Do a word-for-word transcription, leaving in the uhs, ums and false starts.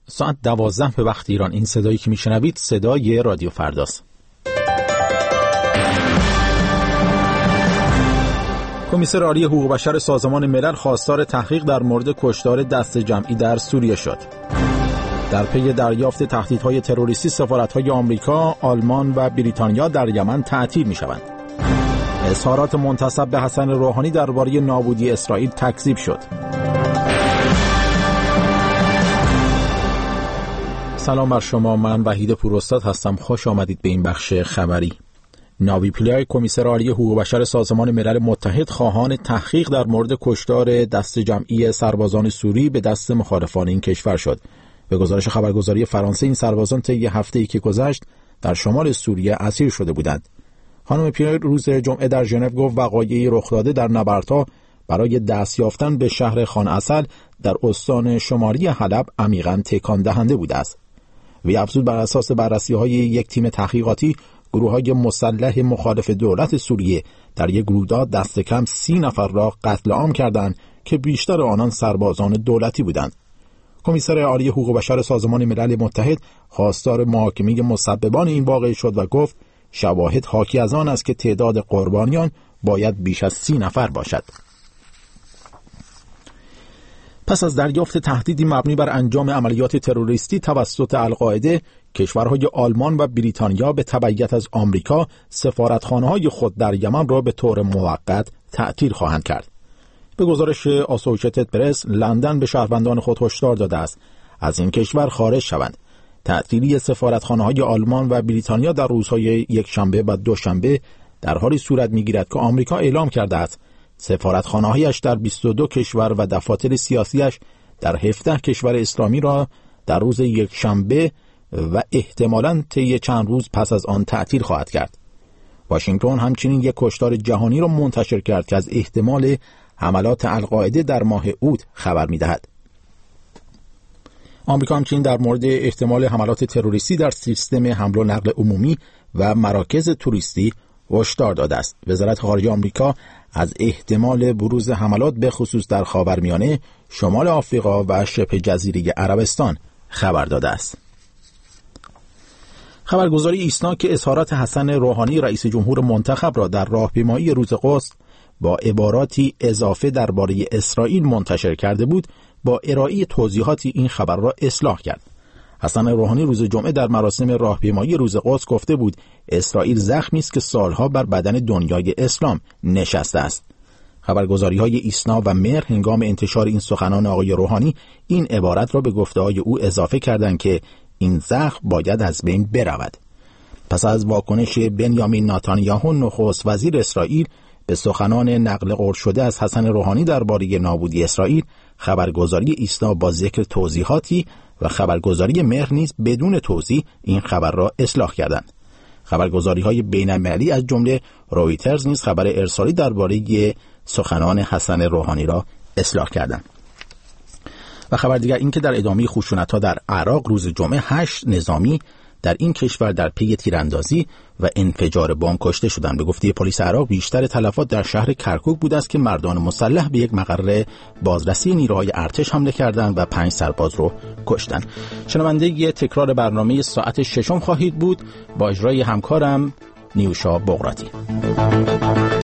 ساعت دوازده به وقت ایران. این صدایی که میشنوید صدای رادیو فرداست. کمیسر عالی حقوق بشر سازمان ملل خواستار تحقیق در مورد کشتار دست جمعی در سوریه شد. در پی دریافت تهدیدهای تروریستی سفارت‌های آمریکا، آلمان و بریتانیا در یمن تعطیل می‌شوند. اظهارات منتسب به حسن روحانی درباره نابودی اسرائیل تکذیب شد. سلام بر شما، من وحید پوراستاد هستم. خوش آمدید به این بخش خبری. ناوی پیلای کمیسر عالی حقوق بشر سازمان ملل متحد خواهان تحقیق در مورد کشتار دست جمعی سربازان سوری به دست مخالفان این کشور شد. به گزارش خبرگزاری فرانسه این سربازان طی هفته‌ای که گذشت در شمال سوریه اسیر شده بودند. خانم پیلای روز جمعه در ژنو گفت وقایعی رخ داده در نبردها برای دست یافتن به شهر خان عسل در استان شمالی حلب عمیقاً تکان دهنده بوده است. وی افزود بر اساس بررسی‌های یک تیم تحقیقاتی گروه‌های مسلح مخالف دولت سوریه در یک رویداد دست کم سی نفر را قتل عام کردند که بیشتر آنان سربازان دولتی بودند. کمیسر عالی حقوق بشر سازمان ملل متحد خواستار محاکمه مسببان این واقعه شد و گفت شواهد حاکی از آن است که تعداد قربانیان باید بیش از سی نفر باشد. پس از دریافت تهدیدی مبنی بر انجام عملیات تروریستی توسط القاعده، کشورهای آلمان و بریتانیا به تبعیت از آمریکا سفارتخانه‌های خود در یمن را به طور موقت تعطیل خواهند کرد. به گزارش آسوشیتد پرس، لندن به شهروندان خود هشدار داده است از این کشور خارج شوند. تعطیلی سفارتخانه‌های آلمان و بریتانیا در روزهای یکشنبه و دوشنبه در حالی صورت می‌گیرد که آمریکا اعلام کرده است سفارتخانه‌هایش در بیست و دو کشور و دفاتر سیاسیش در هفده کشور اسلامی را در روز یکشنبه و احتمالاً طی چند روز پس از آن تعطیل خواهد کرد. واشنگتن همچنین یک کشتار جهانی را منتشر کرد که از احتمال حملات القاعده در ماه اوت خبر می‌دهد. آمریکا همچنین در مورد احتمال حملات تروریستی در سیستم حمل و نقل عمومی و مراکز توریستی هشدار داده است. وزارت خارجه آمریکا از احتمال بروز حملات به خصوص در خاورمیانه، شمال آفریقا و شبه جزیره عربستان خبر داده است. خبرگزاری ایسنا که اظهارات حسن روحانی رئیس جمهور منتخب را در راهپیمایی روز قدس با عباراتی اضافه درباره اسرائیل منتشر کرده بود، با ارائه توضیحاتی این خبر را اصلاح کرد. حسن روحانی روز جمعه در مراسم راهپیمایی روز قدس گفته بود اسرائیل زخمی است که سالها بر بدن دنیای اسلام نشسته است. خبرگزاری‌های ایسنا و مهر هنگام انتشار این سخنان آقای روحانی این عبارت را به گفته‌های او اضافه کردند که این زخم باید از بین برود. پس از واکنش بنیامین نتانیاهو نخست وزیر اسرائیل به سخنان نقل قول شده از حسن روحانی درباره نابودی اسرائیل، خبرگزاری ایسنا با ذکر توضیحاتی و خبرگزاری مهر نیز بدون توضیح این خبر را اصلاح کردند. خبرگزاری‌های بین‌المللی از جمله رویترز نیز خبر ارسالی درباره سخنان حسن روحانی را اصلاح کردند. و خبر دیگر این که در ادامه خشونت‌ها در عراق روز جمعه هشت نظامی در این کشور در پی تیراندازی و انفجار بمب کشته شدند. به گفته پلیس عراق بیشتر تلفات در شهر کرکوک بود است که مردان مسلح به یک مقر بازرسی نیروهای ارتش حمله کردند و پنج سرباز رو کشتند. شنونده یه تکرار برنامه ساعت ششم خواهید بود با اجرای همکارم نیوشا بغراتی.